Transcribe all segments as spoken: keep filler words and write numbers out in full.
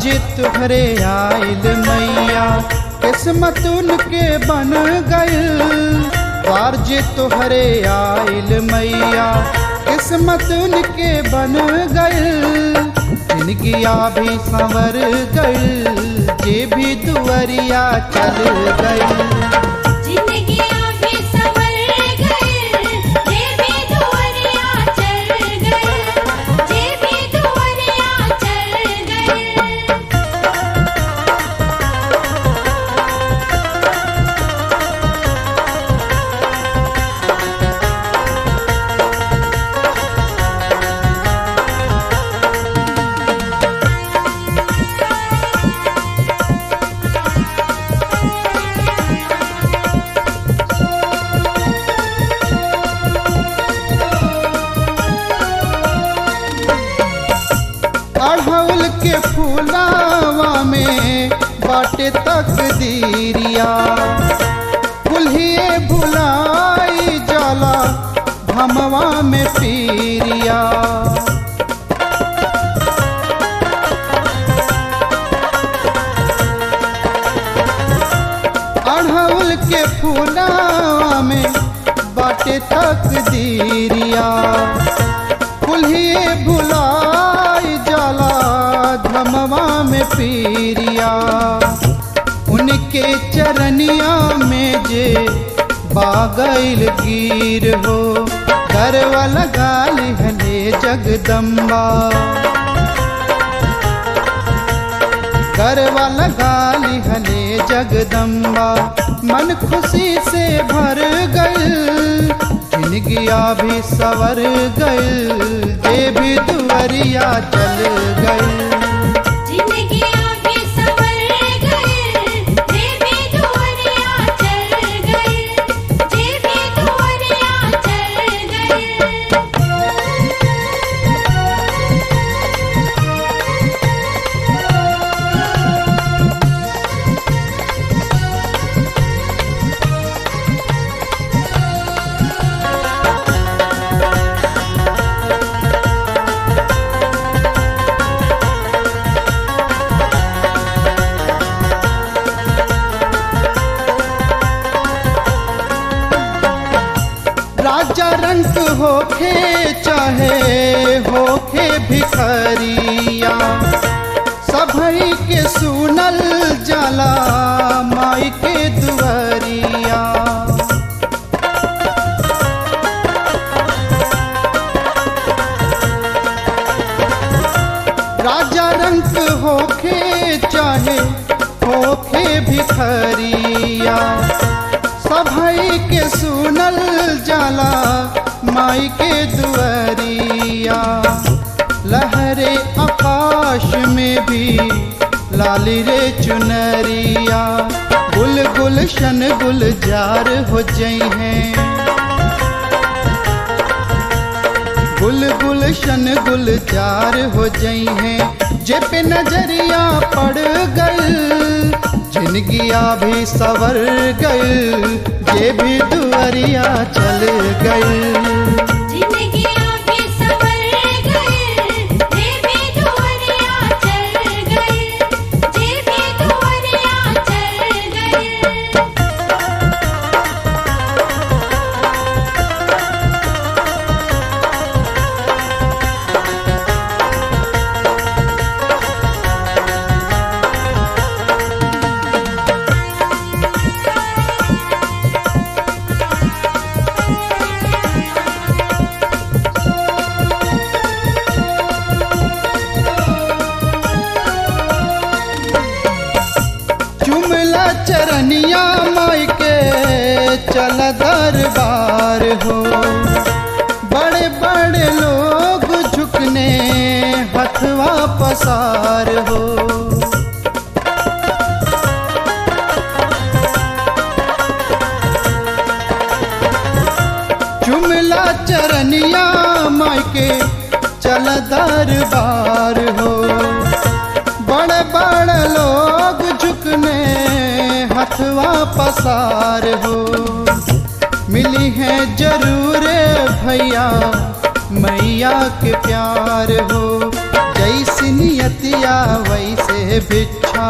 जे तुहरे आइल मैया किस्मत उनके बन गइल। द्वार जे तुहरे आइल मैया किस्मत उनके बन गइल। जिनगिया भी संवर गइल जे भी दुआरिया चल गइल। जिंदगियां भी संवर गइल जे भी दुआरिया चल गइल, जे भी दुआरिया चल गइल। अड़हुल के फूलावा में बाटे तकदीरिया। कुल्हिए भुलाई जाला भमवा में पीरिया। अड़हुल के फूलावा में बाटे तकदीरिया। कुल्हिए भुलाई जाला धमवा में पीरिया। उनके चरनिया में जे बागैल गिर हो, गरवा लगाली हले जगदम्बा। गरवा लगाली हले जगदम्बा। मन खुशी से भर गइल जिनगिया भी सवर गइल जे भी दुआरिया चल गइल। जिंदगियां भी संवर गइल जे भी दुआरिया चल गइल, जे भी दुआरिया चल गइल। राजा रंग होखे चाहे होखे भिखरिया, सभई के सुनल जाला माई के दुआरिया। राजा रंग होखे चाहे होखे भिखरिया, सभई के सुनल जाला माई के दुआरिया। लहरे आकाश में भी लाली रे चुनरिया। गुल गुलशन गुलजार हो जई हैं। गुल गुलशन गुलजार हो जई हैं। जे पे नजरिया पड़ गइल जिनगिया भी सवर गइल जे भी दुआरिया चल गइल। जिंदगियां भी संवर गइल जे भी दुआरिया चल गइल, जे भी दुआरिया चल गइल। चुमला चरनिया माई के चल दरबार हो। बड़े बड़े लोग झुकने हथवा पसार हो। चुमला चरनिया माई के चल दरबार हो। बड़े बड़े लोग झुकने हथवा पसार हो। मिली है जरूर भैया मैया के प्यार हो। जैसी नियतिया वैसे भिक्षा,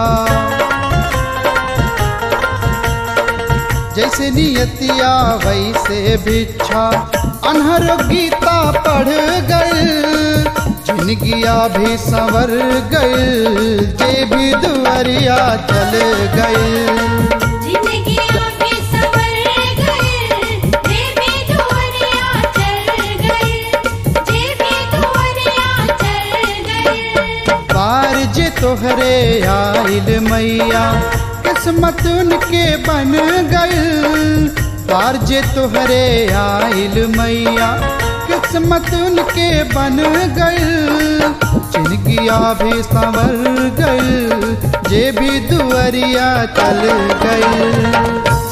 जैसे नियतिया वैसे भिक्षा। अनहर गीता पढ़ गए, जिनगिया भी संवर गए, जे भी दुआरिया चल गए। जिनगिया भी संवर गए, जे भी दुआरिया चल गए, जे भी दुआरिया चल गए। पार जे तोहरे आइल मैया, किस्मत उनके बन गई। पार जे तोहरे आइल मैया, किस्मत उनके बन गई। जिनगिया भी संवर गई, जे भी दुआरिया चल गई।